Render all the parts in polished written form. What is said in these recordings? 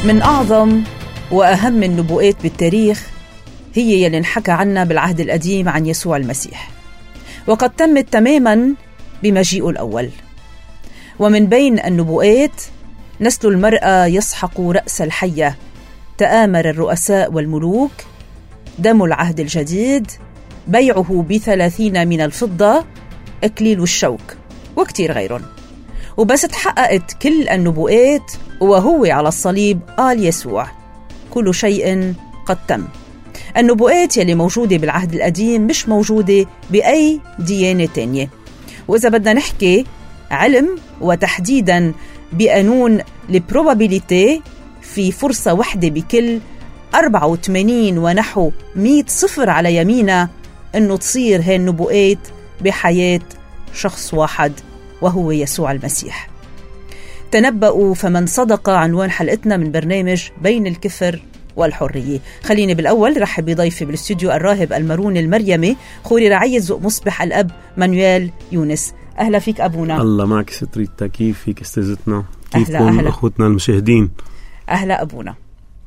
من أعظم وأهم النبوءات بالتاريخ هي يلي انحكى عنها بالعهد القديم عن يسوع المسيح، وقد تمت تماما بمجيئه الأول. ومن بين النبوءات: نسل المرأة يسحق رأس الحية، تآمر الرؤساء والملوك، دم العهد الجديد، بيعه ب30 من الفضة، أكليل الشوك، وكتير غيرهم. وبس تحققت كل النبوءات وهو على الصليب قال يسوع: كل شيء قد تم. النبوءات يلي موجودة بالعهد القديم مش موجودة بأي ديانة تانية. وإذا بدنا نحكي علم وتحديدا بقانون البروبابيليتي، في فرصة واحدة بكل 84 ونحو 100 صفر على يمينها أنه تصير هاي النبوءات بحياة شخص واحد وهو يسوع المسيح. تنبأوا فمن صدق عنوان حلقتنا من برنامج بين الكفر والحرية. خليني بالأول رحب بضيفي بالاستوديو الراهب المارون المريمي خوري رعية ذوق مصبح الأب مانويل يونس. أهلا فيك أبونا. الله معك ستريتا، كيف فيك استاذتنا؟ كيفكم أخوتنا المشاهدين؟ أهلا أبونا.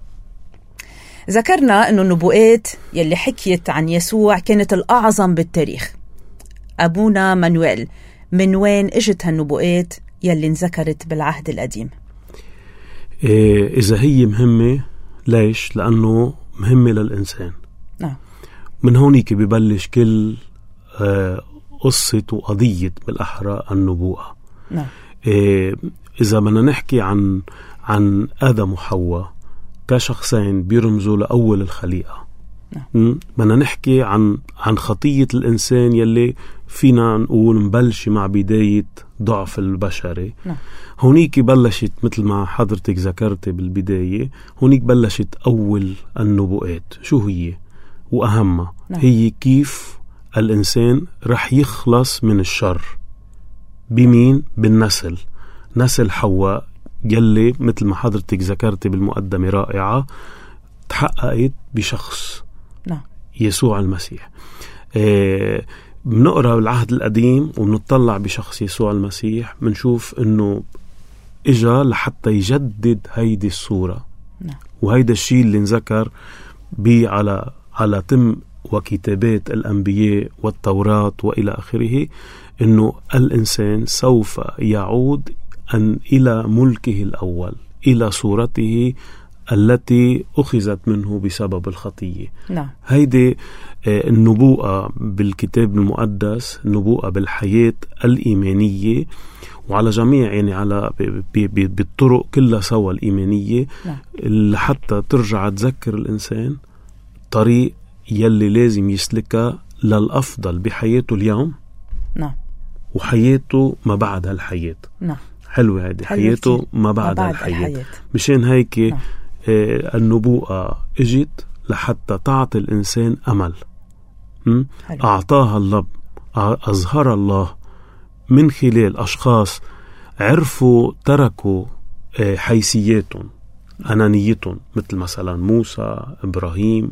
ذكرنا أنه النبوءات يلي حكيت عن يسوع كانت الأعظم بالتاريخ. أبونا مانويل، من وين اجت هالنبوءات يلي انذكرت بالعهد القديم؟ إذا هي مهمة، ليش؟ لأنه مهمة للإنسان. نعم. من هونيك ببلش كل قصة وقضية بالأحرى النبوءة. نعم. إذا بدنا نحكي عن آدم وحواء كشخصين بيرمزوا لأول الخليقة. نعم. بدنا نحكي عن خطية الإنسان يلي فينا نقول مبلش مع بداية ضعف البشري. نعم. هونيك بلشت مثل ما حضرتك ذكرت بالبداية، هونيك بلشت أول النبوءات. شو هي وأهمها؟ نعم. هي كيف الإنسان رح يخلص من الشر. بمين؟ بالنسل، نسل حواء يلي مثل ما حضرتك ذكرت بالمقدمة رائعة تحققت بشخص. نعم. يسوع المسيح. بنقرأ بالعهد القديم وبنطلع بشخص يسوع المسيح، بنشوف انه اجا لحتى يجدد هيدي الصورة. نعم. وهيدا الشيء اللي نذكر على تم وكتابات الأنبياء والتوراة وإلى آخره، انه الإنسان سوف يعود إلى ملكه الأول، إلى صورته التي أخذت منه بسبب الخطية. نعم. هيدي النبوءة بالكتاب المقدس، نبوءة بالحياة الإيمانية وعلى جميع يعني على بالطرق كلها سوا الإيمانية. نعم. لحتى ترجع تذكر الإنسان طريق يلي لازم يسلكها للأفضل بحياته اليوم. نعم. وحياته ما بعد هالحياة. نعم. حلوة هذه حياته ما بعد الحياة. مشان هيك نعم. النبوءة اجت لحتى تعطي الإنسان أمل. أعطاها الله، أظهر الله من خلال أشخاص عرفوا تركوا حيثياتهم أنانيتهم، مثل مثلا موسى، إبراهيم،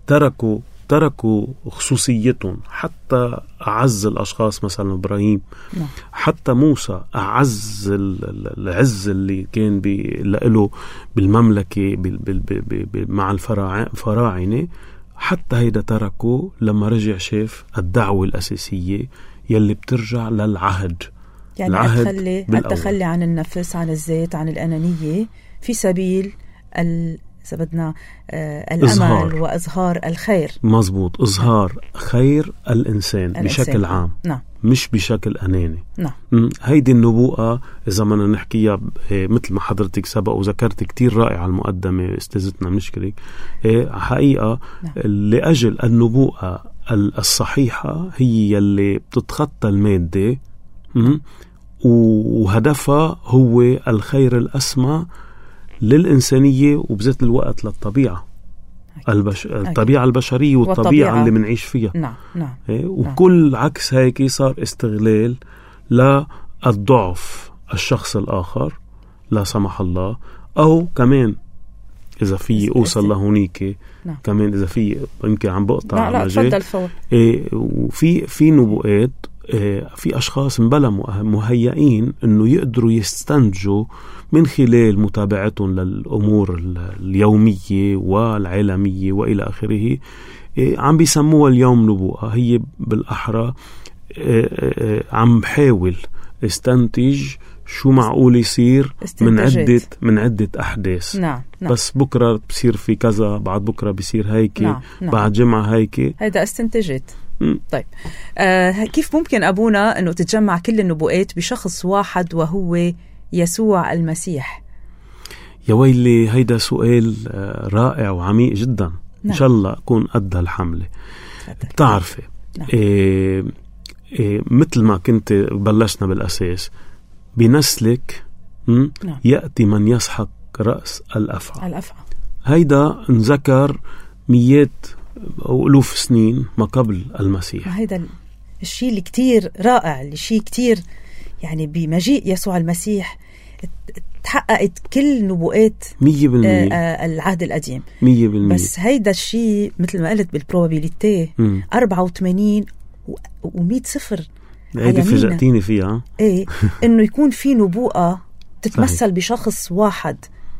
تركوا خصوصيتهم. حتى أعز الأشخاص مثلا إبراهيم. نعم. حتى موسى أعز العز اللي كان له بالمملكة مع الفراعنة، حتى هيدا تركوا لما رجع شاف الدعوة الأساسية يلي بترجع للعهد. يعني التخلي عن النفس، عن الذات، عن الأنانية في سبيل إذا بدنا الأمل وإظهار الخير. مزبوط، إظهار خير الإنسان بشكل عام. نعم. مش بشكل أناني. نعم. هيدي النبوءة إذا بدنا نحكيها مثل ما حضرتك سبق وذكرت كتير رائعة المقدمة استاذتنا مشكلك. حقيقة نعم. لأجل النبوءة الصحيحة هي يلي بتتخطى المادة، وهدفها هو الخير الأسمى للإنسانية وبذات الوقت للطبيعة. الطبيعة البشرية والطبيعة اللي منعيش فيها. نعم. نعم. وكل عكس هيك صار استغلال للضعف الشخص الآخر لا سمح الله، أو كمان إذا في أوصل لهونيك. نعم. كمان إذا في يمكن عم بقطع لا تفضل فوق. وفي نبوءات في أشخاص مبلا مهيئين أنه يقدروا يستنتجوا من خلال متابعتهم للأمور اليومية والعالمية وإلى آخره. عم بيسموها اليوم نبوءة. هي بالأحرى عم بحاول استنتج شو معقول يصير من عدة أحداث. نعم. بس بكرة بصير في كذا، بعد بكرة بصير هيك. نعم. بعد جمعة هيك. هيدا استنتجت. طيب كيف ممكن أبونا أنه تتجمع كل النبوءات بشخص واحد وهو يسوع المسيح؟ يا ويلي، هيدا سؤال رائع وعميق جدا. نعم. إن شاء الله أكون قد الحملة. بتعرفي نعم. مثل ما كنت بلشنا بالأساس، بنسلك نعم. يأتي من يسحق رأس الأفعى. هيدا انذكر مئات أو ألوف سنين ما قبل المسيح. هيدا الشيء اللي كتير رائع، الشيء كتير يعني بمجيء يسوع المسيح تحققت كل نبوءات 100% العهد القديم 100%. بس هيدا الشيء مثل ما قلت بالبروبابيليتي 84 و100 صفر. هيدي فجأتيني فيها. ايه انه يكون في نبوءة تتمثل بشخص واحد،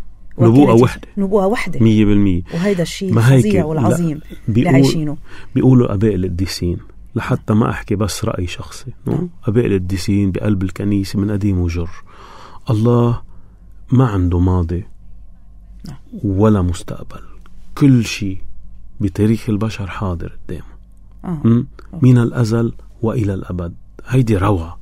نبوءة واحدة 100%. وهيدا الشيء الفظيع والعظيم اللي عايشينه. بيقولوا أباء القديسين، لحتى ما أحكي بس رأي شخصي، أباء القديسين بقلب الكنيسة من قديم وجر، الله ما عنده ماضي ولا مستقبل. كل شيء بتاريخ البشر حاضر قدامه من الأزل وإلى الأبد. هيدي روعة.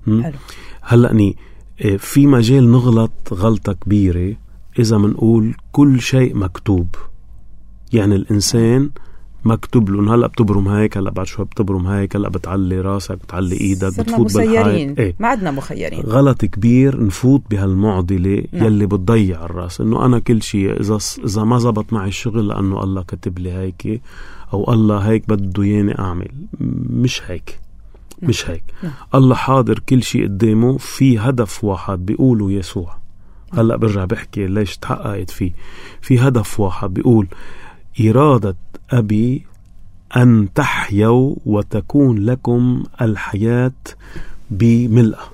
هلأني في مجال نغلط غلطة كبيرة إذا منقول كل شيء مكتوب. يعني الإنسان مكتوب له، هلأ بتبرم هيك، هلأ بعد شوي بتبرم هيك، هلأ بتعلي راسك، بتعلي إيدك، بتفوت بالحيط. ما عدنا مخيرين. غلط كبير نفوت بهالمعضلة يلي بتضيع الراس، إنه أنا كل شيء إذا ما زبط معي الشغل لأنه الله كتب لي هيك، أو الله هيك بده ياني أعمل. مش هيك. مش هيك. الله حاضر كل شيء قدامه في هدف واحد بيقوله يسوع. هلأ برجع بحكي ليش تحققت فيه. في هدف واحد بيقول إرادة أبي أن تحيوا وتكون لكم الحياة بملئة.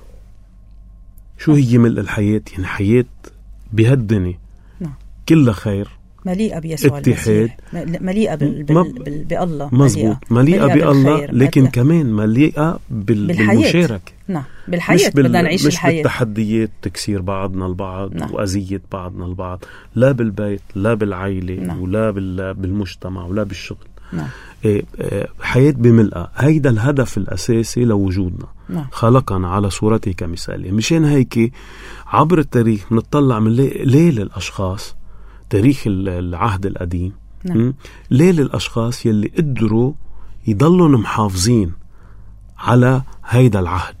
شو هي ملء الحياة؟ يعني حياة بهالدنيا كلها خير، مليئة بيسوع المسيح، مليئة بالله. مزبوط، مليئة بالله، لكن كمان مليئة بالمشاركة. نعم، بالحياة. بدنا نعيش الحياة، مش بالتحديات تكسير بعضنا البعض. نعم. وأذية بعضنا البعض، لا بالبيت، لا بالعائلة. نعم. ولا بالمجتمع، ولا بالشغل. نعم. حياة بملئة. هيدا الهدف الأساسي لوجودنا. نعم. خلقنا على صورته كمثاله. مشان هيك عبر التاريخ منطلع من ليه للأشخاص، تاريخ العهد القديم. نعم. ليه للأشخاص يلي قدروا يضلوا محافظين على هيدا العهد.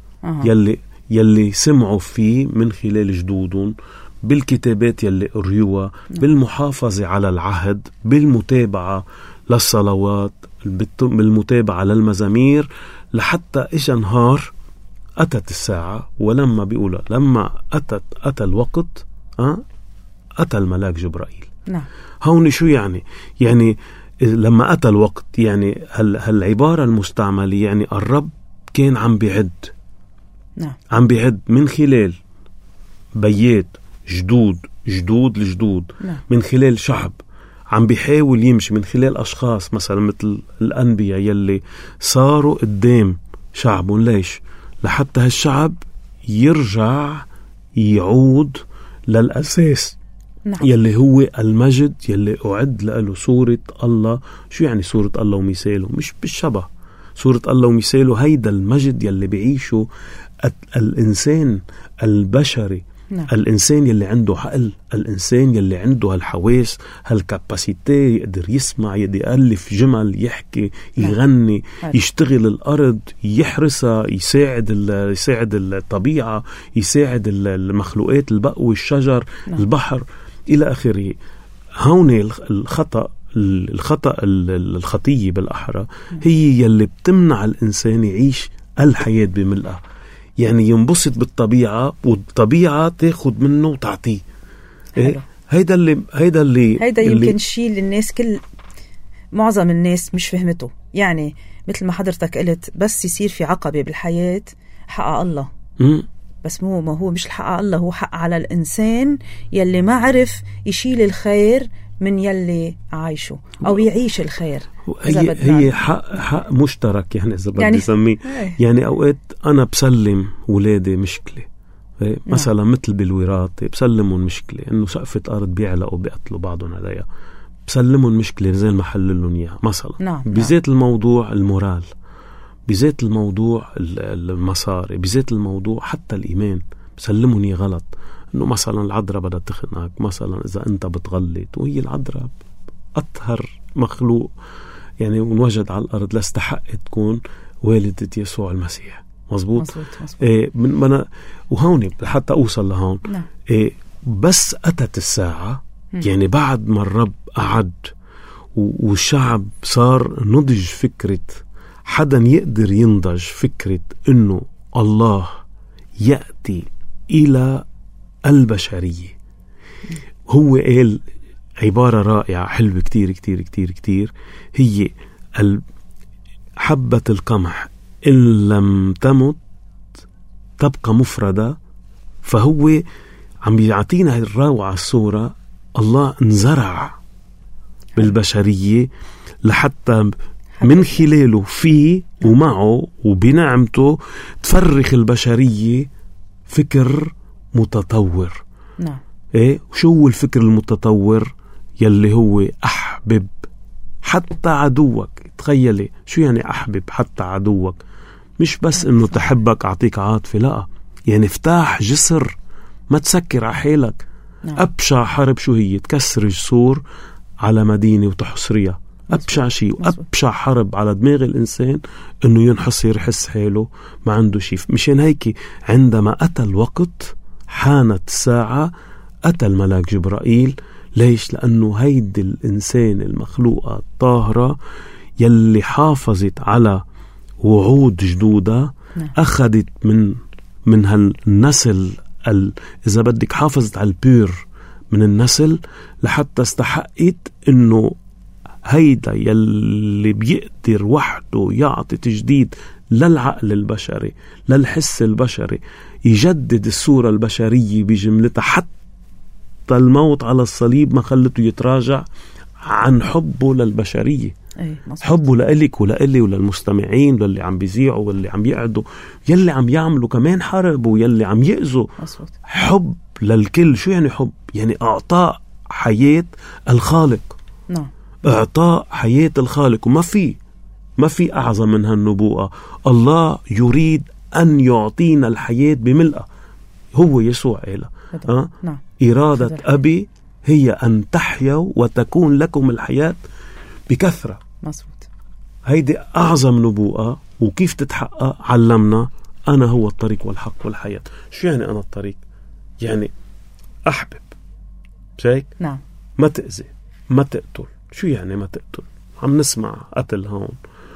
يلي سمعوا فيه من خلال جدودهم، بالكتابات يلي قريوها. نعم. بالمحافظة على العهد، بالمتابعة للصلوات، بالمتابعة للمزامير، لحتى إجا نهار أتت الساعة. ولما بيقولوا لما أتى الوقت أتى الملاك جبرائيل. نعم. هون شو يعني لما أتى الوقت، يعني هالعبارة المستعملة يعني الرب كان عم بيعد. نعم. عم بيعد من خلال بيات جدود لجدود. نعم. من خلال شعب عم بيحاول يمشي، من خلال أشخاص مثلا مثل الأنبياء يلي صاروا قدام شعبهم. ليش؟ لحتى هالشعب يرجع يعود للأساس. نعم. يلي هو المجد يلي أعد له صورة الله. شو يعني صورة الله ومثاله؟ مش بالشبه، صورة الله ومثاله هيدا المجد يلي بيعيشه الإنسان البشري. نعم. الإنسان يلي عنده عقل، الإنسان يلي عنده هالحواس، هالكاباسيتي، يقدر يسمع، يقدر يألف جمل، يحكي، يغني. نعم. يشتغل الأرض، يحرسها، يساعد الطبيعة، يساعد المخلوقات، البقوة، الشجر. نعم. البحر إلى آخره. هون الخطية بالأحرى هي يلي بتمنع الإنسان يعيش الحياة بملئة. يعني ينبسط بالطبيعة، والطبيعة تاخد منه وتعطيه. هيدا يمكن شيء للناس، معظم الناس مش فهمته. يعني مثل ما حضرتك قلت بس يصير في عقبة بالحياة حق الله. بس ما هو مش الحق الله، هو حق على الإنسان يلي ما عرف يشيل الخير من يلي عايشه أو يعيش الخير. هي حق مشترك يعني إذا بدي سميه. يعني أوقات أنا بسلم ولادي مشكلة مثلا مثل بالوراثة، بسلمهم مشكلة إنه سقفة أرض بيعلقوا بيقتلوا بعضهم عليها، بسلمهم مشكلة زي ما حللهم إياها مثلا. بذات الموضوع المورال، بذات الموضوع المصاري، بذات الموضوع حتى الإيمان بسلمهم غلط. إنه مثلا العذراء بدها تخنقك مثلا إذا أنت بتغلط، وهي العذراء أطهر مخلوق يعني ونوجد على الأرض لاستحق تكون والدة يسوع المسيح. مزبوط. وهون حتى أوصل لهون بس أتت الساعة يعني بعد ما الرب قعد والشعب صار نضج فكرة، حدا يقدر ينضج فكرة إنه الله يأتي إلى البشرية. هو قال عبارة رائعة حلوة كتير كتير كتير كتير، هي حبة القمح إن لم تمت تبقى مفردة. فهو عم بيعطينا الروعة الصورة، الله انزرع بالبشرية لحتى من خلاله فيه ومعه وبنعمته تفرخ البشرية فكر متطور. نعم. شو الفكر المتطور؟ يلي هو أحبب حتى عدوك. تخيلي شو يعني أحبب حتى عدوك، مش بس إنه تحبك أعطيك عاطفة، لا يعني افتح جسر، ما تسكر على حالك. أبشع حرب شو هي؟ تكسر جسور على مدينة وتحصريها. أبشع شيء وأبشع حرب على دماغ الإنسان إنه ينحصر يحس حاله ما عنده شيء. مشان هيك عندما أتى الوقت حانت الساعة أتى الملاك جبرائيل. ليش؟ لأنه هيدي الإنسان المخلوقة الطاهرة يلي حافظت على وعود جدودة، أخذت من هالنسل إذا بدك حافظت على البير من النسل لحتى استحقت إنه هيدا يلي بيقدر وحده يعطي تجديد للعقل البشري للحس البشري، يجدد الصورة البشرية بجملتها. حتى الموت على الصليب ما خلته يتراجع عن حبه للبشرية. حبه لإلك ولإلي وللمستمعين واللي عم بيذيعوا واللي عم يقعدوا يلي عم يعملوا كمان حرب ويلي عم يأذوا. حب للكل. شو يعني حب؟ يعني أعطاء حياة الخالق. إعطاء حياة الخالق. وما في أعظم من هالنبوءة. الله يريد أن يعطينا الحياة بملئة. هو يسوع قال إرادة أبي هي أن تحيوا وتكون لكم الحياة بكثرة. مظبوط. هيدي أعظم نبوءة. وكيف تتحقق؟ علمنا أنا هو الطريق والحق والحياة. شو يعني أنا الطريق؟ يعني أحبب، شايك؟ نعم. ما تأذي، ما تقتل. شو يعني ما تقتل؟ عم نسمع قتل هون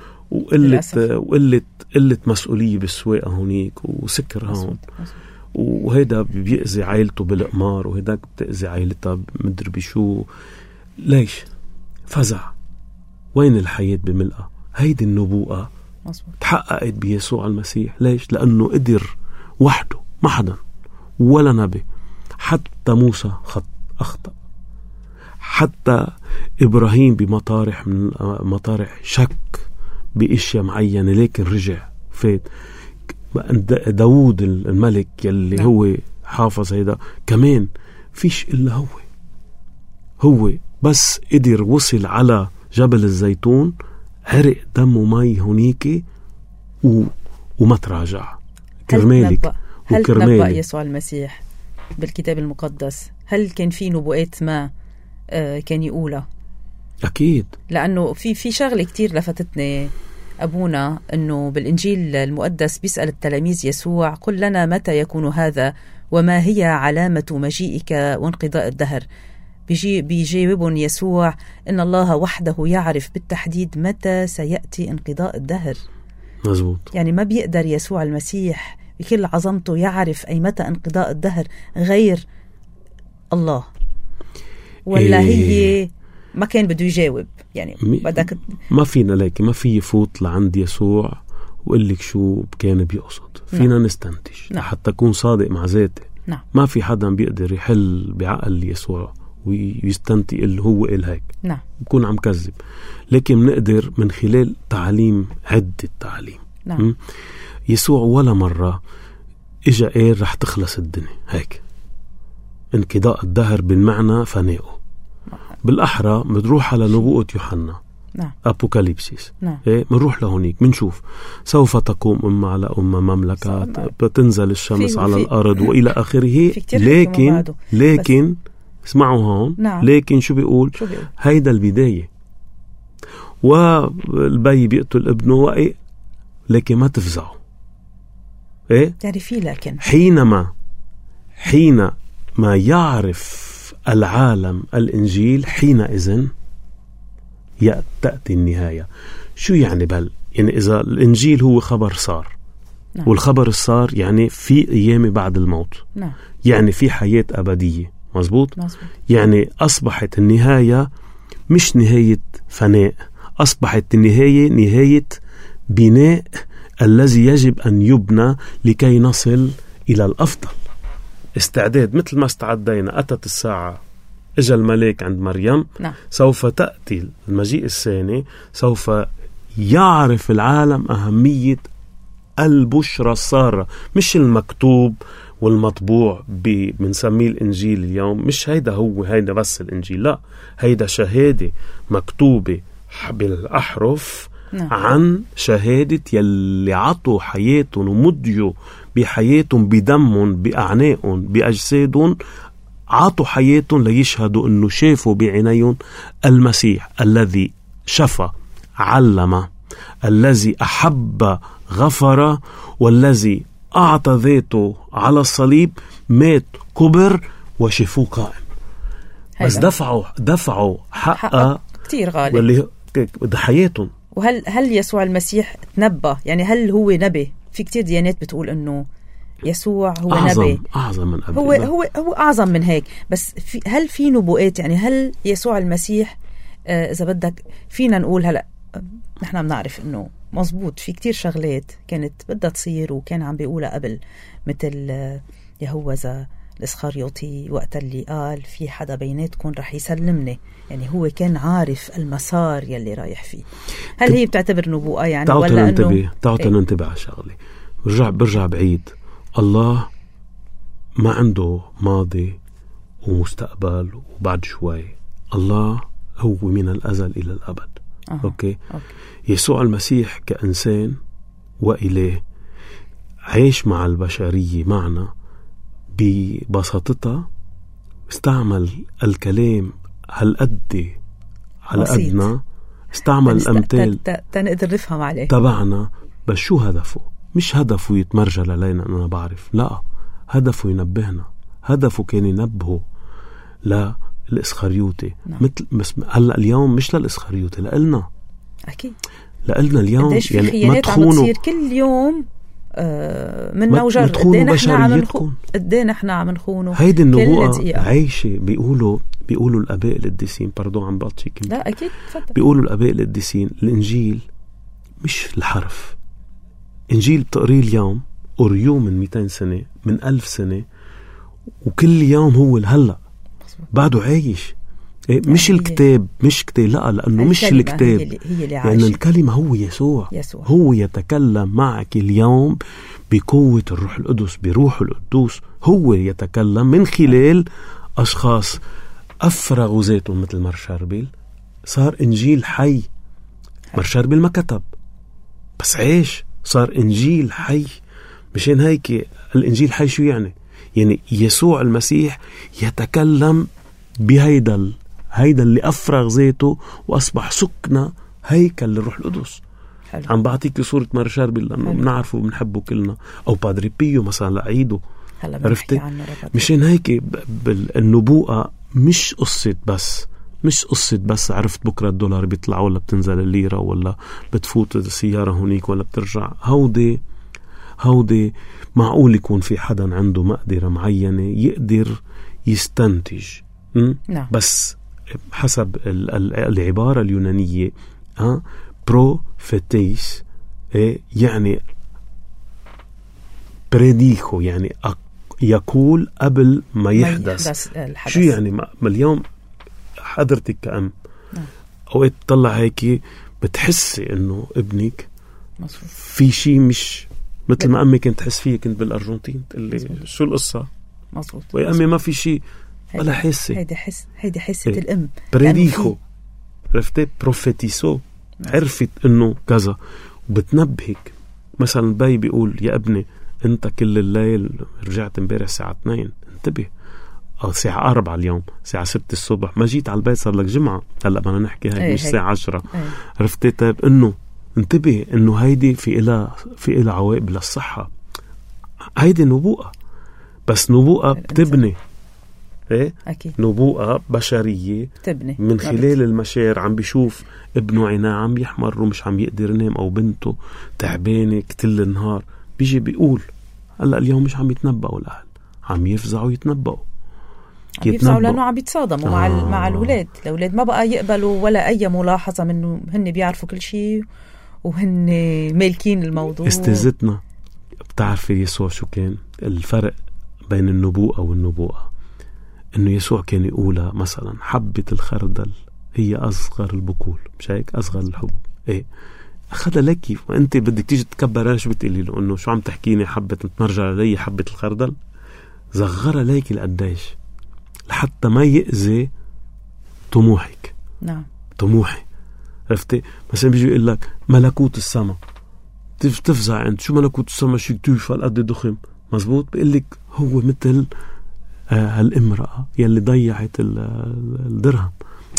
وقلة مسؤولية بالسواقة هونيك وسكر هون. وهيدا بيأذي عائلته بالقمار وهيداك بتأذي عائلتها مدري بشو. ليش؟ فزع. وين الحياة بملئة؟ هيدي النبوءة تحققت بيسوع المسيح. ليش؟ لأنه قدر وحده، ما حدا ولا نبي. حتى موسى أخطأ، حتى إبراهيم بمطارح من مطارح شك بإشياء معينة لكن رجع فات. داود الملك يلي هو حافظ هيدا كمان فيش إلا هو بس قدر وصل على جبل الزيتون، عرق دم ومي هونيك وما تراجع. كرمالك. هل تنبأ يسوع المسيح بالكتاب المقدس؟ هل كان في نبوءات ما كان يقولها؟ أكيد. لأنه في شغلة كتير لفتتني أبونا، أنه بالإنجيل المقدس بيسأل التلاميذ يسوع قل لنا متى يكون هذا وما هي علامة مجيئك وانقضاء الدهر. بيجاوبون يسوع إن الله وحده يعرف بالتحديد متى سيأتي انقضاء الدهر. مزبوط. يعني ما بيقدر يسوع المسيح بكل عظمته يعرف أي متى انقضاء الدهر غير الله. ولا هي ما كان بده يجاوب يعني بدك ما فينا ليك ما في يفوت لعند يسوع وقل لك شو كان بيقصد. فينا نستنتج حتى أكون صادق مع ذاتي. ما في حدا بيقدر يحل بعقل يسوع ويستنتج اللي هو قال هيك. بكون عم كذب. لكن بنقدر من خلال تعليم عدة تعليم. يسوع ولا مرة إجا قال رح تخلص الدنيا هيك انقضاء الدهر بالمعنى فنائه. بالأحرى بنروح على نبوءة يوحنا أبوكاليبسيس. إيه بنروح لهونيك بنشوف سوف تقوم أمة على أمة مملكات بتنزل الشمس على الأرض وإلى آخره. لكن اسمعوا هون. لكن شو بيقول هيدا البداية والبي بيقتل ابنه وإيه لكن ما تفزعوا. إيه تعرفي لكن حينما يعرف العالم الإنجيل حينئذ تأتي النهاية. شو يعني يعني إذا الإنجيل هو خبر صار والخبر الصار يعني في أيام بعد الموت. يعني في حياة أبدية. مزبوط. يعني أصبحت النهاية مش نهاية فناء، أصبحت النهاية نهاية بناء الذي يجب أن يبنى لكي نصل إلى الأفضل. استعداد مثل ما استعدينا. أتت الساعة إجا الملاك عند مريم. سوف تأتي المجيء الثاني. سوف يعرف العالم أهمية البشرى السارة مش المكتوب والمطبوع بنسميه الإنجيل اليوم. مش هيدا بس الإنجيل. لا هيدا شهادة مكتوبة بالأحرف عن شهادة يلي عطوا حياتهم ومضيوا بحياتهم بدمهم بأعناقهم بأجسادهم. عطوا حياتهم ليشهدوا أنه شافوا بعينيهم المسيح الذي شفى علم الذي أحب غفر والذي أعطى ذاته على الصليب مات كبر وشفوه قائم. بس دفعوا حقه كتير غالي واللي ده حياتهم. وهل يسوع المسيح تنبأ؟ يعني هل هو نبي؟ في كتير ديانات بتقول انه يسوع هو نبي أعظم من أبي. هو أعظم من هيك. بس هل في نبوءات؟ يعني هل يسوع المسيح إذا بدك فينا نقول هلأ نحن بنعرف انه مزبوط في كتير شغلات كانت بدها تصير وكان عم بيقولها قبل، مثل يهوذا الإسخريوطي وقت اللي قال في حدا بيناتكم رح يسلمني. يعني هو كان عارف المسار يلي رايح فيه. هل هي بتعتبر نبوءة يعني ولا انه ننتبه على شغله؟ برجع بعيد. الله ما عنده ماضي ومستقبل وبعد شوي. الله هو من الأزل إلى الأبد. أوكي. يسوع المسيح كإنسان وإله عايش مع البشرية معنا ببساطتها. استعمل الكلام هالقد على قدنا. استعمل الأمثال تنقدر نفهم عليه تبعنا. بس شو هدفه؟ مش هدفه يتمرجل علينا أنا بعرف. لا هدفه ينبهنا. هدفه كان ينبهه للإسخريوطي. مثل هلا اليوم مش للإسخريوطي لإلنا. أكيد لإلنا اليوم. يعني ما تخونوا. عم تصير كل يوم منا وجر. قديه نحن عم نخونه. هيدي النبوءة عايشة. بيقولوا الآباء القديسين. باردون عم بطشي. لا أكيد فضل. بيقولوا الآباء القديسين الإنجيل مش الحرف. إنجيل بتقريه اليوم قريوه من 200 سنة من 1000 سنة وكل يوم هو الهلأ بعده عايش. مش الكتاب مش كتاب. لا لأنه مش الكتاب هي لأن الكلمة هو يسوع. هو يتكلم معك اليوم بقوة الروح القدس بروح القدوس. هو يتكلم من خلال أشخاص أفرغوا ذاتهم مثل مرشربيل. صار إنجيل حي. مرشربيل ما كتب بس عايش. صار إنجيل حي. مشان هيك الإنجيل حي شو يعني يسوع المسيح يتكلم بهيدا اللي أفرغ ذاته وأصبح سكنة هيكل للروح القدس. عم بعطيك صورة مرشربيل لأنه بنعرفه وبنحبه كلنا. أو بادري بيو مثلا لعيده. عرفتي؟ مشان هيك النبوءة مش قصة بس عرفت بكرة الدولار بيطلع ولا بتنزل الليرة ولا بتفوت السيارة هونيك ولا بترجع. هودي معقول يكون في حدا عنده مقدرة معينة يقدر يستنتج. بس حسب العبارة اليونانية بروفيتيس يعني بريديخو، يعني يقول قبل ما يحدث الحدث. شو يعني؟ ما اليوم حضرتك كأم أوقات تطلع هيك بتحسي إنه ابنك في شيء مش مثل ما أمي كنت تحس فيه. كنت بالأرجنتين اللي شو القصة مظبوط، ويا أمي ما في شيء ولا حسي. هيدي حسة الأم بريديخو، عرفتي؟ بروفيتيسو، عرفت إنه كذا وبتنبهك. مثلا باي بيقول يا ابني انت كل الليل رجعت امبارح الساعة 2 انتبه، او الساعة 4 اليوم الساعة 6 الصبح ما جيت على البيت صار لك جمعة. هلأ بدنا نحكي هاي مش الساعة 10. عرفتي؟ طيب انه انتبه انه هيدي في إلها عواقب للصحة. هيدي نبوءة، بس نبوءة بتبني أكيد. نبوءة بشرية تبني من خلال المشاعر. عم بيشوف ابنه عيناه عم يحمر ومش عم يقدر ينام، او بنته تعبانة كل النهار، بيجي بيقول هلا اليوم مش عم يتنبأوا الأهل، عم يفزعوا يتنبأوا لأنه عم بيتصادموا مع الأولاد. الأولاد ما بقى يقبلوا ولا أي ملاحظة منه، هن بيعرفوا كل شيء وهن مالكين الموضوع. استاذتنا بتعرفي يسوع شو كان الفرق بين النبوءة والنبوءة؟ إنه يسوع كان يقولها مثلا حبة الخردل هي أصغر البقول، مش هيك؟ أصغر الحبوب. أخذها لك وأنت بدك تيجي تكبر. شو بتقولي له؟ إنه شو عم تحكيني حبة متمرجة لي حبة الخردل؟ صغرها لك القداش لحتى ما يأذي طموحك. نعم، طموحي. عرفتي؟ مثلا بيجي يقول لك ملكوت السماء، تفزع أنت شو ملكوت السماء؟ شو تيفا قد ضخم. مزبوط. بيقول لك هو مثل هالامرأة يلي ضيعت الدرهم.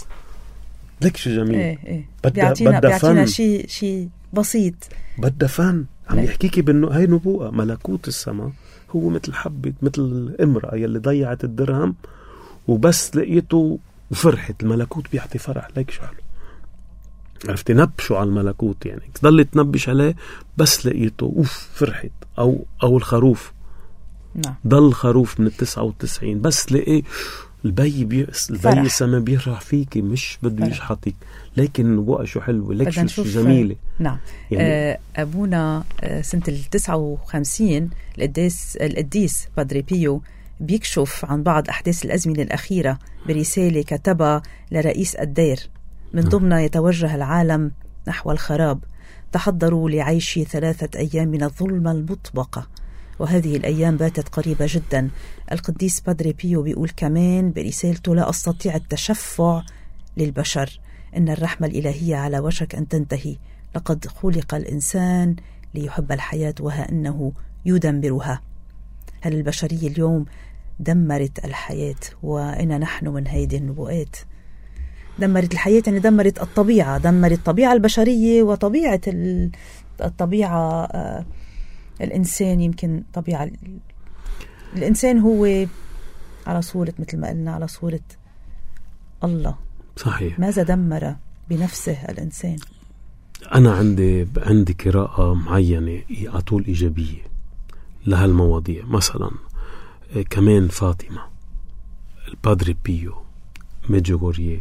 لك شو جميل. بيعطينا شيء بسيط، بدها فن. عم يحكيكي بأنه هاي نبوءة. ملكوت السماء هو مثل حبة، مثل الامرأة يلي ضيعت الدرهم وبس لقيته وفرحت. الملكوت بيعطي فرح. لك شو حلو. عرفتي؟ نبشوا على الملكوت، يعني ضلت تنبش عليه بس لقيته فرحت. أو الخروف. نعم. ضل خروف من 99 بس لقي البي السما بيفرح فيكي، مش بده يشحطك. لكن بقى شو حلوة. لك شو جميلة. نعم. يعني أبونا سنة 59 القديس بادري بيو بيكشف عن بعض أحداث الأزمنة الأخيرة برسالة كتبها لرئيس الدير. من ضمنها يتوجه العالم نحو الخراب، تحضروا لعيش 3 أيام من الظلمة المطبقة، وهذه الأيام باتت قريبة جدا. القديس بادري بيو بيقول كمان برسالته: لا أستطيع التشفع للبشر، إن الرحمة الإلهية على وشك أن تنتهي. لقد خلق الإنسان ليحب الحياة وها أنه يدمرها. هل البشرية اليوم دمرت الحياة؟ وإن نحن من هيدي النبوءات. دمرت الحياة يعني دمرت الطبيعة، دمرت الطبيعة البشرية وطبيعة الطبيعة الإنسان. يمكن طبيعة الإنسان هو على صورة، مثل ما قلنا، على صورة الله. صحيح. ماذا دمر بنفسه الإنسان؟ أنا عندي قراءة معينة على طول إيجابية لهالمواضيع. مثلا كمان فاطمة، البادري بيو، ميجوغوريه،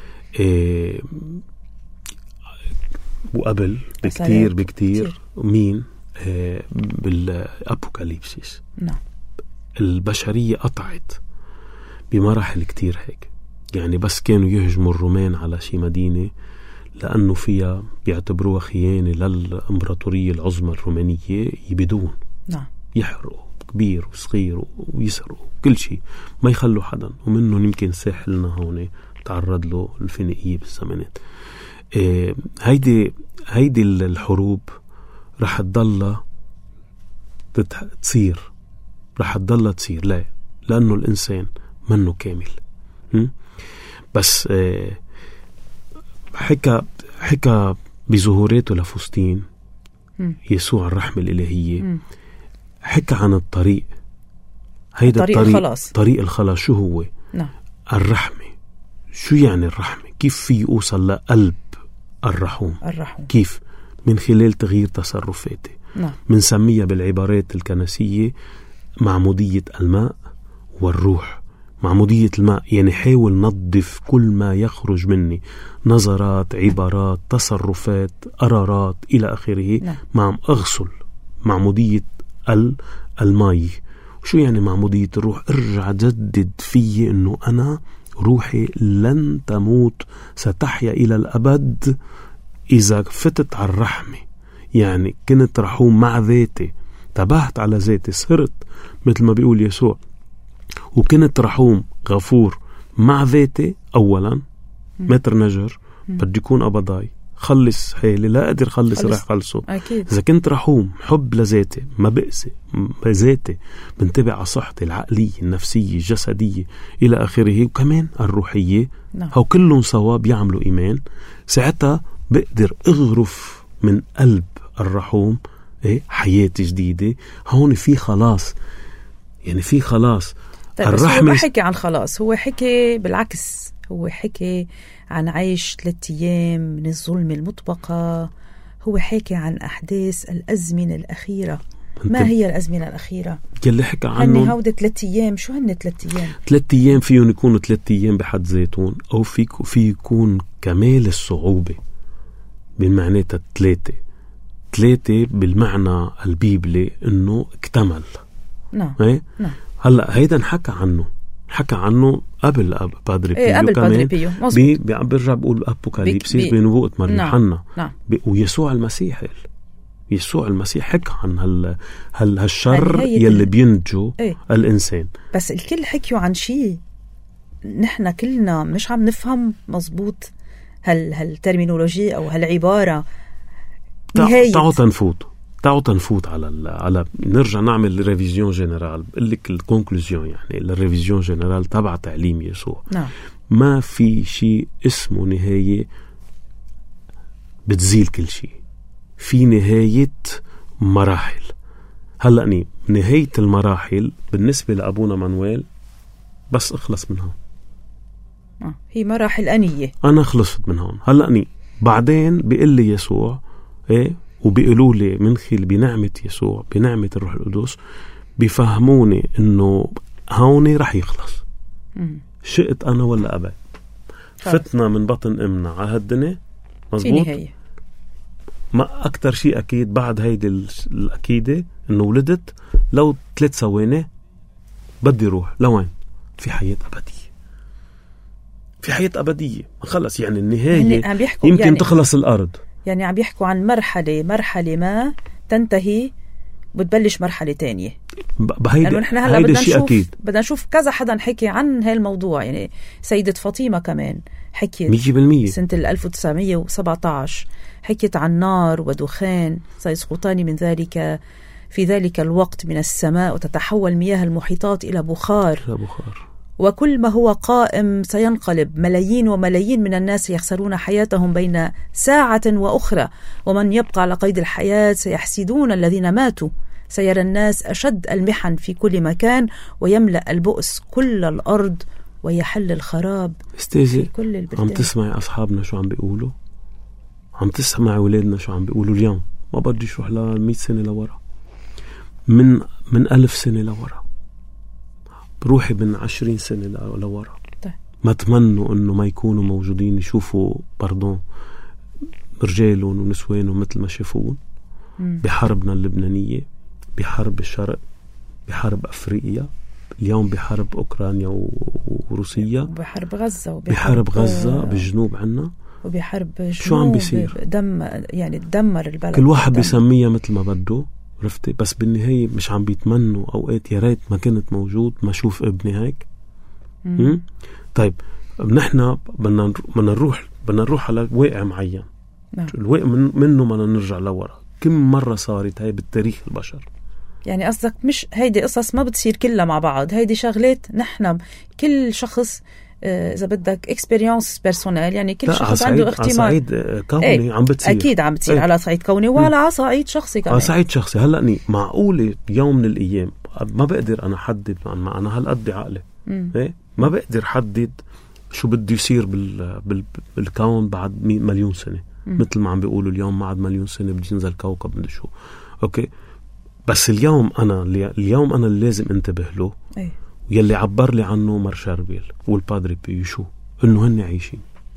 وقبل بكتير مين بالأبوكاليبسيس. نعم. البشرية قطعت بمراحل كتير هيك. يعني بس كانوا يهجموا الرومان على شي مدينة لأنه فيها بيعتبروها خيانة للإمبراطورية العظمى الرومانية، يبيدون. نعم. يحرقوا كبير وصغير ويسرقوا كل شيء، ما يخلوا حدا. ومنهم يمكن ساحلنا هون تعرض له الفينيقية بالزمانات. هيدي الحروب رح تضل تصير. لا، لأنه الإنسان منه كامل. بس حكى بظهوراته لفلسطين يسوع الرحمة الإلهية. حكى عن الطريق. هيدا طريق الخلاص. شو هو؟ نعم. الرحمة. شو يعني الرحمة؟ كيف في يوصل لقلب الرحوم؟ كيف؟ من خلال تغيير تصرفاتي. نعم. منسميها بالعبارات الكنسية معمودية الماء والروح. معمودية الماء يعني حاول نظف كل ما يخرج مني، نظرات، عبارات، تصرفات، قرارات إلى آخره. ما عم أغسل. معمودية الماء. شو يعني معمودية الروح؟ ارجع جدد فيه انه انا روحي لن تموت، ستحيا الى الابد اذا فتت على الرحمة. يعني كنت رحوم مع ذاتي، تبهت على ذاتي، صرت مثل ما بيقول يسوع، وكنت رحوم غفور مع ذاتي اولا. متر نجر بدي يكون ابضاي، خلص حالي، لا أقدر خلص راح خلصه. إذا كنت رحوم حب لذاتي، ما بأسي بذاتي، بنتبع على صحتي العقلية، النفسية، الجسدية إلى آخره، وكمان الروحية. هو كلهم سوا بيعملوا إيمان. ساعتها بقدر أغرف من قلب الرحوم حياة جديدة. هون في خلاص، يعني في خلاص. طيب الرحمة هو حكي عن خلاص، هو حكي بالعكس، هو حكي عن عيش 3 أيام من الظلم المطبقة. هو حكي عن أحداث الأزمنة الأخيرة. ما هي الأزمنة الأخيرة؟ اللي حكى عنه هودة 3 أيام. شو هن 3 أيام؟ 3 أيام فيهم يكونوا 3 أيام بحد ذاتهم، أو في يكون كمال الصعوبة بمعنى 3 بالمعنى البيبلي إنه اكتمل. نعم. نعم. هلأ هيدا حكى عنه قبل بادري بيو. قبل بادري بيو بيرجع بقول أبوكاليبسيس بنبوءة مريم يوحنا. نعم. ويسوع المسيح حكى عن هالشر يلي بينجو الإنسان. بس الكل حكيوا عن شيء نحن كلنا مش عم نفهم مزبوط هالترمينولوجي أو هالعبارة. تعالوا تنفوت على نرجع نعمل ريفيزيون جنرال. بقول لك الكونكلوزيون، يعني الريفيزيون جنرال تبع تعليم يسوع. نعم. ما في شيء اسمه نهاية بتزيل كل شيء. في نهاية مراحل. هلأ نهاية المراحل بالنسبة لأبونا مانويل بس اخلص من هون. هي مراحل أنية، أنا خلصت من هون. هلأ بعدين بيقول لي يسوع وبيقولوا لي من خلال بنعمة يسوع، بنعمة الروح القدس، بيفهموني إنه هوني رح يخلص. شئت أنا ولا أبي. فتنا من بطن أمنا على هالدنيا، مزبوط. ما أكتر شيء أكيد بعد هيدي الأكيدة إنه ولدت، لو 3 ثواني بدي روح لوين؟ في حياة أبدية. خلص يعني النهاية يمكن يعني تخلص الأرض. يعني عم يحكوا عن مرحلة ما تنتهي بتبلش مرحلة تانية. يعني نحن هلا بدنا نشوف كذا حدا حكي عن هالموضوع. يعني سيدة فاطمة كمان حكيت 100% سنة 1917، حكيت عن نار ودخان سيسقطان من ذلك في ذلك الوقت من السماء، وتتحول مياه المحيطات إلى بخار. وكل ما هو قائم سينقلب. ملايين وملايين من الناس يخسرون حياتهم بين ساعة وأخرى، ومن يبقى على قيد الحياة سيحسدون الذين ماتوا. سيرى الناس أشد المحن في كل مكان، ويملأ البؤس كل الأرض، ويحل الخراب في كل البلدان. عم تسمعي أصحابنا شو عم بيقولوا؟ عم تسمعي أولادنا شو عم بيقولوا اليوم؟ ما بديش روح 100 سنة لورا، من 1000 سنة لورا، بروحي من 20 سنة لورا. ما تمنوا انه ما يكونوا موجودين، يشوفوا رجالهم ونسوانهم مثل ما شافوهم بحربنا اللبنانية، بحرب الشرق، بحرب أفريقيا، اليوم بحرب أوكرانيا وروسيا، بحرب غزة بالجنوب عنا، وبحرب شو عم بيصير؟ يعني دمر البلد. كل واحد بيسميها مثل ما بده، عرفتي؟ بس بالنهاية مش عم بيتمنوا أوقات يا ريت ما كنت موجود، ما شوف ابني هيك. طيب نحن بدنا نروح على واقع معين. الواقع منه بدنا نرجع لورا. كم مرة صارت هاي بالتاريخ البشر؟ يعني قصدك مش هيدي قصص ما بتصير كلها مع بعض، هيدي شغلات نحن كل شخص إذا بدك experience personnel، يعني كل شخص عنده اختمال على صعيد كوني عم بتصير. أكيد عم بتصير على صعيد كوني وعلى صعيد شخصي كمان. على صعيد شخصي. هلأ معقولة يوم من الأيام ما بقدر أنا حدد، أنا هالقد عقلي ما بقدر حدد شو بده يصير بالكون بعد 100 مليون سنة. مثل ما عم بيقولوا اليوم بعد 1 مليون سنة بده ينزل كوكب مدري شو. أوكي، بس اليوم أنا اللي لازم انتبه له يلي عبر لي عنه مار شاربيل والبادري بيو شو إنه هن عايشين.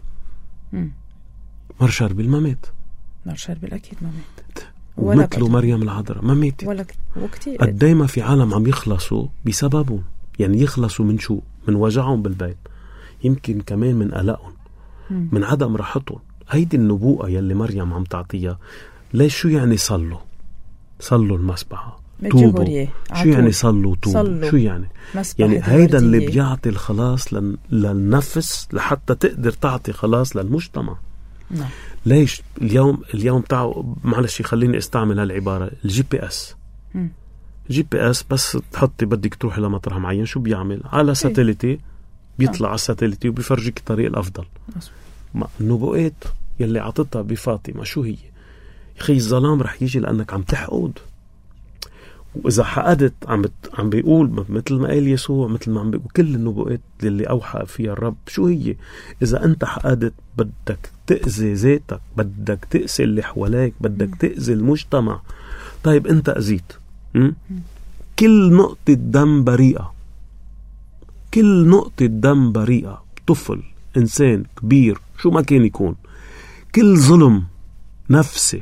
مار شاربيل ما مات. مار شاربيل أكيد ما مات. ومثله مريم العذراء ما ماتت. وكتير قدي ما في عالم عم يخلصوا بسببهم. يعني يخلصوا من شو؟ من وجعهم بالبيت، يمكن كمان من قلقهم، من عدم راحتهم. هيدي النبوءة يلي مريم عم تعطيها. ليش؟ شو يعني صلوا المسبحة توبوا؟ شو يعني صلوا توبوا؟ شو يعني هيدا اللي بيعطي الخلاص للنفس لحتى تقدر تعطي خلاص للمجتمع. نعم. ليش اليوم معلش خليني استعمل هالعبارة، الجي بي اس بس تحطي بدك تروحي لمطرح معين، شو بيعمل؟ على ساتيليتي بيطلع على الساتيليتي وبيفرجيك الطريق الأفضل. النبوءات يلي عطتها بفاطمة شو هي؟ يخي الظلام رح يجي لأنك عم تحقد. وإذا حقدت عم بيقول مثل ما قال يسوع، مثل ما عم بيقول كل النبوءات اللي أوحى فيها الرب، شو هي؟ إذا أنت حقدت بدك تأذي ذاتك، بدك تأذي اللي حواليك، بدك تأذي المجتمع. طيب أنت أذيت، كل نقطة دم بريئة، كل نقطة دم بريئة، طفل، إنسان كبير، شو ما كان يكون، كل ظلم نفسي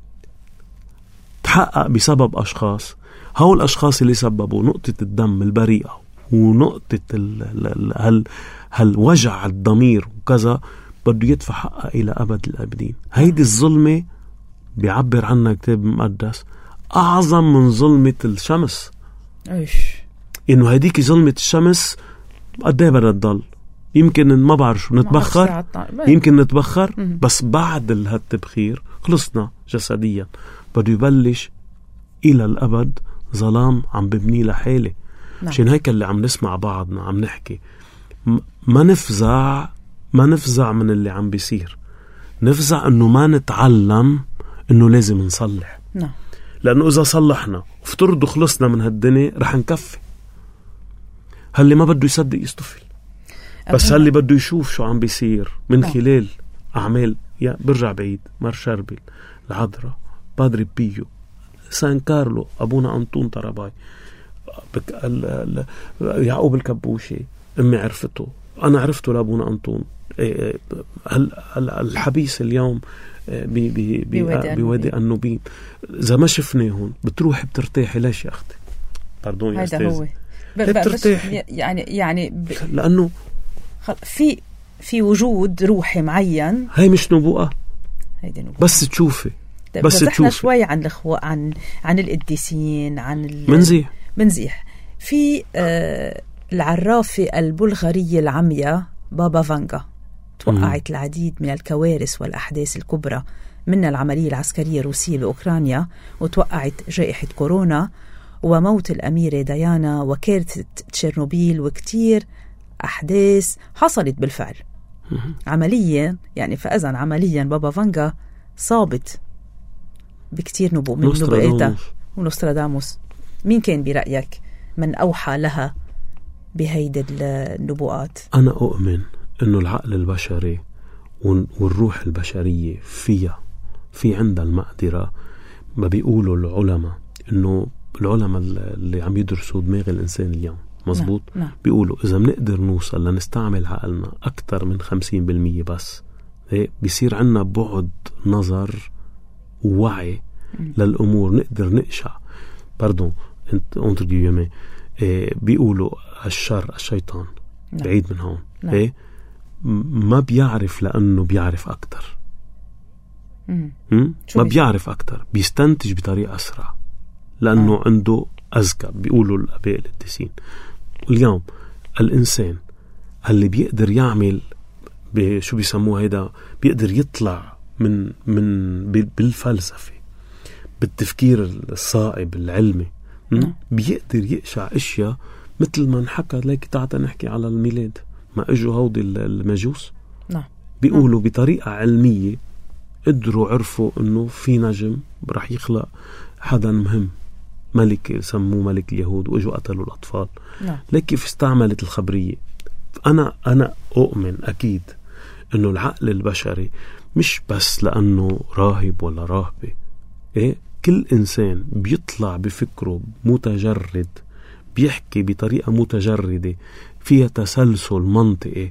تحقق بسبب أشخاص. هؤلاء الأشخاص اللي سببوا نقطة الدم البريئة ونقطة هالوجع الضمير وكذا، بده يدفع حقها إلى أبد الأبدين. هيدي الظلمة بيعبر عنها كتاب مقدس أعظم من ظلمة الشمس. إنه هديك ظلمة الشمس قديه بدها تضل؟ يمكن ما بعرف شو نتبخر، يمكن نتبخر، بس بعد هالتبخير خلصنا جسديا. بده يبلش إلى الأبد ظلام عم ببني لحالي. عشان هيك اللي عم نسمع بعضنا عم نحكي، ما نفزع من اللي عم بيصير، نفزع إنه ما نتعلم إنه لازم نصلح. لأنه إذا صلحنا افترضوا خلصنا من هالدنيا رح نكفي. هاللي ما بده يصدق يستفل، بس هاللي بده يشوف شو عم بيصير من خلال أعمال. برجع بعيد، مار شاربيل، العذراء، بادري بيو، سان كارلو، أبونا أنطون طراباي، يعقوب الكبوشي، أمي عرفته، أنا عرفته لأبونا أنطون. الحبيس اليوم بوادي النوبين، إذا ما شفناهم بتروحي بترتاحي. ليش يا أختي؟ باردون يا أستاذ، هو بترتاحي يعني لأنه في وجود روحي معين. هاي مش نبوءة، بس تشوفي. بس احنا شوي عن القديسين، عن منزيح في العرافة البلغارية العمياء بابا فانغا توقعت العديد من الكوارث والأحداث الكبرى، منها العملية العسكرية الروسية بأوكرانيا، وتوقعت جائحة كورونا وموت الأميرة ديانا وكارثة تشيرنوبيل، وكتير أحداث حصلت بالفعل. عمليا يعني فأذن عمليا بابا فانغا صابت بكتير نبوء من نبوءاتها. ونوستراداموس مين كان برأيك من أوحى لها بهيدا النبوءات؟ أنا أؤمن أنه العقل البشري والروح البشرية في عندها المقدرة. ما بيقولوا العلماء، أنه العلماء اللي عم يدرسوا دماغ الإنسان اليوم مزبوط، نعم. بيقولوا إذا بنقدر نوصل لنستعمل عقلنا أكتر من 50% بس، بيصير عنا بعد نظر ووعي للأمور، نقدر نقشع. بيقولوا الشيطان بعيد من هون، ما بيعرف لأنه بيعرف أكتر. ما بيعرف أكتر، بيستنتج بطريقة أسرع لأنه عنده أذكى. بيقولوا الآباء القديسين اليوم الإنسان اللي بيقدر يعمل شو بيسموه هيدا، بيقدر يطلع من بالفلسفة، بالتفكير الصائب العلمي، بيقدر يقشع اشياء. مثل ما نحكى ليك تعال نحكي على الميلاد، ما اجوا هودي المجوس بيقولوا بطريقة علمية قدروا عرفوا انه في نجم رح يخلق حدا مهم، ملك سموه ملك اليهود، واجوا قتلوا الاطفال. ليك كيف استعملت الخبرية. انا اؤمن اكيد انه العقل البشري مش بس لانه راهب ولا راهبة، كل انسان بيطلع بفكره متجرد بيحكي بطريقة متجردة فيها تسلسل منطقي،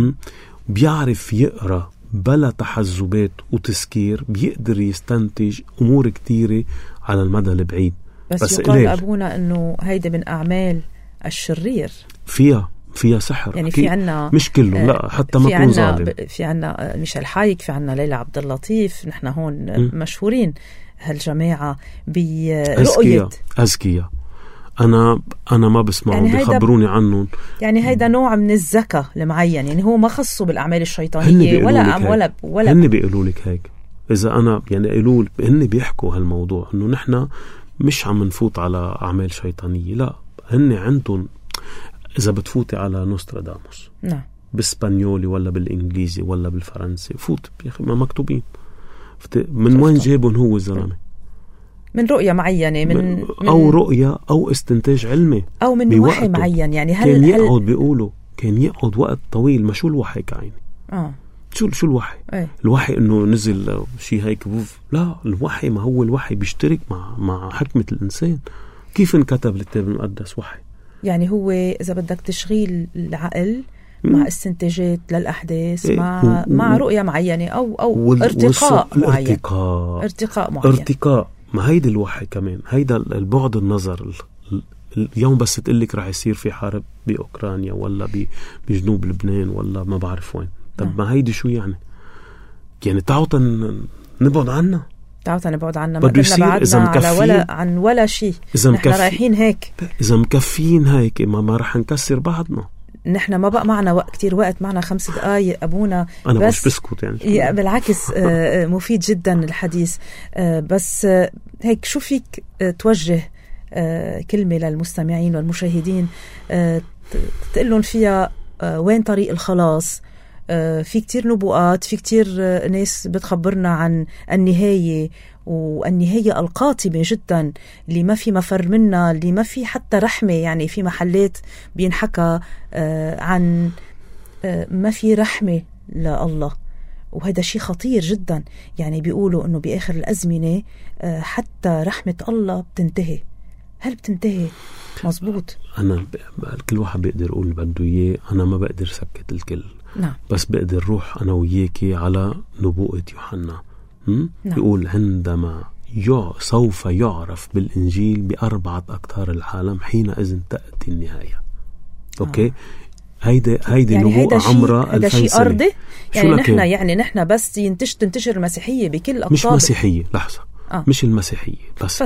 بيعرف يقرأ بلا تحزبات وتسكير، بيقدر يستنتج أمور كتيرة على المدى البعيد. بس يقال أبونا أنه هيدا من أعمال الشرير، فيها سحر يعني في عنا مش كله لا، حتى ما يكون ظالم. في عنا ميشيل حايك، في عنا ليلى عبد اللطيف، نحن هون مشهورين هالجماعة برؤية أذكياء. أنا ما بسمعهم، يعني بيخبروني عنهم. يعني هيدا نوع من الذكاء المعين، يعني هو ما خصه بالأعمال الشيطانية ولا هن بيقولوا لك هيك. إذا أنا يعني هن بيحكوا هالموضوع إنه نحن مش عم نفوت على أعمال شيطانية، لا، هن عندهم. إذا بتفوتي على نوستراداموس نعم بالسبانيولي ولا بالإنجليزي ولا بالفرنسي، فوت يا أخي، ما مكتوبين. من وين جايبهم هو الزلمة؟ من رؤية معينة، من أو رؤية أو استنتاج علمي أو من وحي معين. يعني كان يقعد وقت طويل. ما شو الوحي كعيني؟ شو الوحي؟ الوحي إنه نزل شيء هيك لا، الوحي ما هو الوحي بيشترك مع حكمة الإنسان. كيف انكتب الكتاب المقدس وحي؟ يعني هو إذا بدك تشغيل العقل مع استنتاجات للأحداث، مع رؤية معينة أو ارتقاء معين. ارتقاء. ما هيدا الوحي كمان، هيدا البعد النظر. اليوم بس تقلك رح يصير في حرب بأوكرانيا ولا بجنوب لبنان ولا ما بعرف وين. طب ما هيدي شو يعني تعوتا نبعد عنها. ما كنا بعدنا عن ولا شيء. نحن رايحين هيك. إذا مكفين هيك ما رح نكسر بعضنا. نحن ما بقى معنا كتير وقت، معنا 5 دقايق أبونا. أنا بس بسكت يعني. بالعكس مفيد جدا الحديث. بس هيك شو فيك توجه كلمة للمستمعين والمشاهدين تقلن فيها وين طريق الخلاص؟ في كتير نبوءات، في كتير ناس بتخبرنا عن النهاية، والنهاية القاتمة جدا اللي ما في مفر منها، اللي ما في حتى رحمة. يعني في محلات بينحكى عن ما في رحمة لله، وهذا شيء خطير جدا. يعني بيقولوا انه بآخر الأزمنة حتى رحمة الله بتنتهي. هل بتنتهي؟ مزبوط. أنا كل واحد بيقدر يقول بده إياه، أنا ما بقدر سكت الكل. نعم. بس بقدر روح أنا وياكي على نبوءة يوحنا. نعم. يقول عندما سوف يعرف بالإنجيل ب4 أقطار العالم حينئذ تأتي النهاية. أوكي. هيدا يعني نبوءة عمرها 2000 سنة. هيدا شيء أرضي. يعني نحن بس تنتشر المسيحية بكل أقطار. مش مسيحية، لحظة. مش المسيحية بس.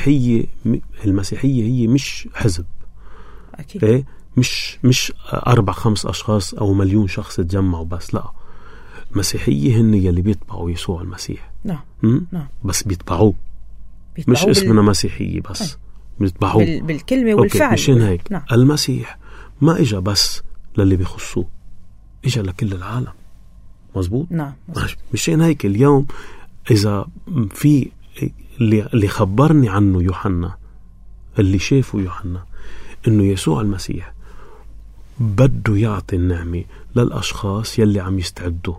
المسيحية هي مش حزب. أكيد. إيه؟ مش 4-5 أشخاص أو 1,000,000 شخص تجمعوا بس. لا، المسيحية هن يلي بيتبعوا يسوع المسيح. نعم. بس بيتبعوه مش اسمنا مسيحية بس. بيتبعوه بالكلمة والفعل. مشان هيك المسيح ما إجا بس للي بيخصوه، إجا لكل العالم. مزبوط. نعم. مشان هيك اليوم إذا في اللي خبرني عنه يوحنا، اللي شافه يوحنا، إنه يسوع المسيح بده يعطي النعمة للأشخاص يلي عم يستعدوا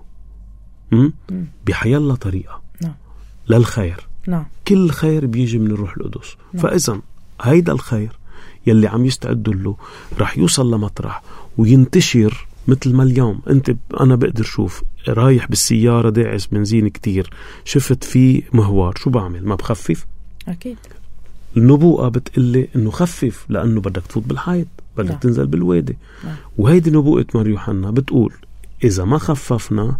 بحيالله طريقة. نعم. للخير. نعم. كل خير بيجي من الروح القدس. نعم. فإذا هيدا الخير يلي عم يستعدوا له رح يوصل لمطرح وينتشر. مثل ما اليوم أنا بقدر شوف رايح بالسيارة داعس بنزين كتير، شفت فيه مهوار، شو بعمل؟ ما بخفف؟ أكيد. النبوءة بتقلي إنه خفف، لأنه بدك تفوت بالحيط، بدك تنزل بالوادي. وهيدي نبوءة مار يوحنا بتقول إذا ما خففنا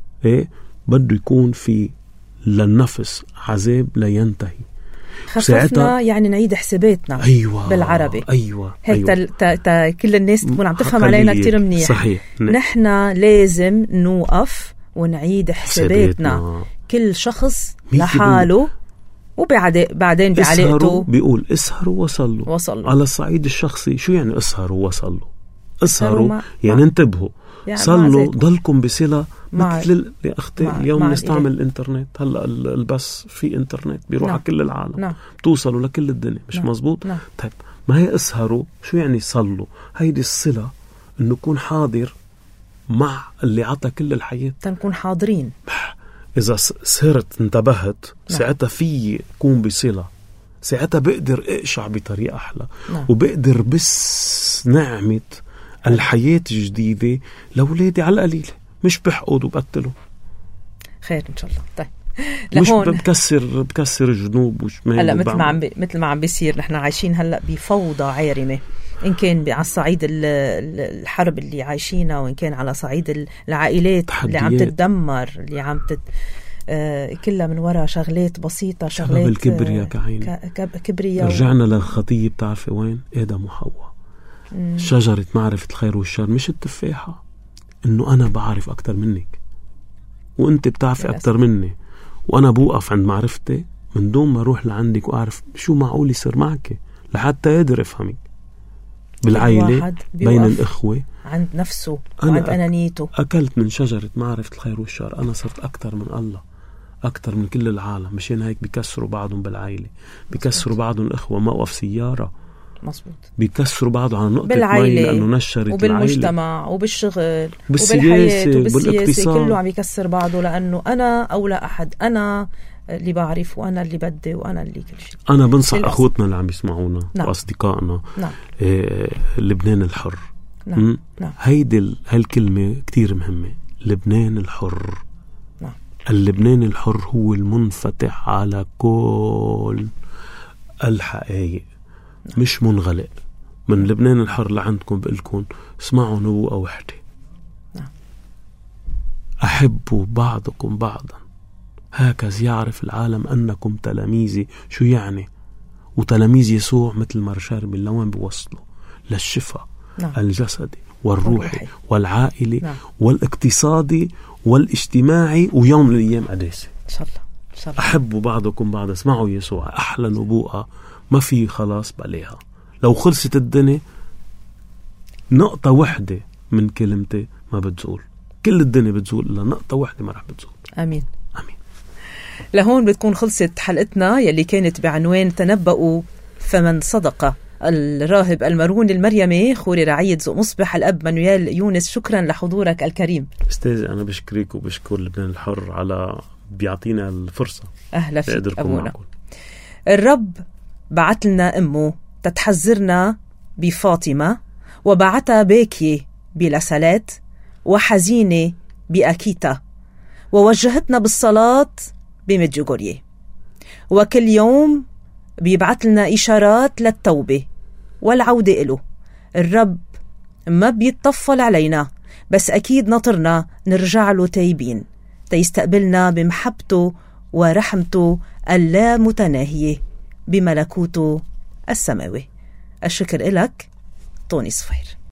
بده يكون في للنفس عذاب لا ينتهي. خففنا يعني نعيد حساباتنا. أيوة. بالعربي. أيوة. هيك كل الناس تكون عم تفهم علينا كتير منيح. صحيح. نحن لازم نوقف ونعيد حساباتنا. كل شخص لحاله، وبعدين بعلاقته. بيقول اسهروا وصلوا. على الصعيد الشخصي شو يعني اسهروا وصلوا؟ اسهروا يعني انتبهوا، يعني صلوا، ضلكم بصلة مثل الأختي. اليوم نستعمل الإنترنت. هلأ البث في إنترنت بيروح على كل العالم. بتوصلوا لكل الدنيا. مش مزبوط؟ طيب ما هي اسهروا شو يعني صلوا؟ هيدي الصلة إنه يكون حاضر مع اللي عطى كل الحياة. تنكون حاضرين. إذا سهرت انتبهت ساعتها في يكون بصلة. ساعتها بقدر اقشع بطريقة أحلى. وبقدر بس نعمة الحياة الجديدة لأولادي على القليلة، مش بحقود وبقتلهم. خير إن شاء الله. طيب مش بكسر الجنوب وشمال. هلا مثل ما عم بيصير، نحن عايشين هلا بفوضى عارمة، إن كان على الصعيد الحرب اللي عايشينها، وإن كان على صعيد العائلات اللي عم تتدمر، اللي عم كلها من وراء شغلات بسيطة، شغلات الكبرياء كبرياء. رجعنا للخطية، بتعرفي وين؟ آدم وحواء. شجرة معرفة الخير والشر، مش التفاحة إنه أنا بعرف أكتر منك وأنت بتعرفي أكتر مني، وأنا بوقف عند معرفتي من دون ما أروح لعندك وأعرف شو معقول يصير معك، لحتى قادر أفهمك. بالعائلة بين الإخوة، عند نفسه وعند أنانيته. أكلت من شجرة معرفة الخير والشر، أنا صرت أكتر من الله، أكتر من كل العالم. مشان هيك بيكسروا بعضهم بالعائلة، بيكسروا بعضهم الإخوة موقف سيارة، مظبوط، بيكسروا بعض على نقطة مي لأنه نشرت وبالمجتمع وبالشغل وبالحياة وبالسياسة، كله عم يكسر بعضه، لأنه أنا أولى أحد، أنا اللي بعرف، وأنا اللي بدي، وأنا اللي كل شيء. أنا بنصح أخوتنا اللي عم يسمعونا وأصدقائنا، لبنان الحر. هيدي هالكلمة كتير مهمة، لبنان الحر. اللبنان الحر هو المنفتح على كل الحقائق، مش منغلق. من لبنان الحر لعندكم بقلكم اسمعوا نبوءة وحدة، أحبوا بعضكم بعضا هكذا يعرف العالم أنكم تلاميذي. شو يعني؟ وتلاميذ يسوع مثل ما رشار باللوان بيوصلوا للشفاء الجسدي والروحي والعائلي والاقتصادي والاجتماعي ويوم من الأيام قداسة. إن شاء الله. أحبوا بعضكم بعضا، اسمعوا يسوع. أحلى نبوءة ما في خلاص بقليها. لو خلصت الدنيا نقطة واحدة من كلمتي ما بتزول، كل الدنيا بتزول إلا نقطة واحدة ما رح بتزول. آمين. لهون بتكون خلصت حلقتنا يلي كانت بعنوان تنبؤوا فمن صدق. الراهب المرهون المريمي خوري رعية ذو مصبح الأب مانويل يونس، شكرا لحضورك الكريم. أستاذ أنا بشكرك وبشكر لبنان الحر على بيعطينا الفرصة. أهلا فيك أبونا. الرب بعت لنا أمه تتحذرنا بفاطمة، وبعتها باكية بلسلات وحزينة بأكيتا، ووجهتنا بالصلاة بمدجغورية، وكل يوم بيبعت لنا إشارات للتوبة والعودة إله. الرب ما بيتطفل علينا، بس أكيد نطرنا نرجع له تايبين تيستقبلنا بمحبته ورحمته اللا متناهية بملكوته السماوي. الشكر إلك طوني صفير.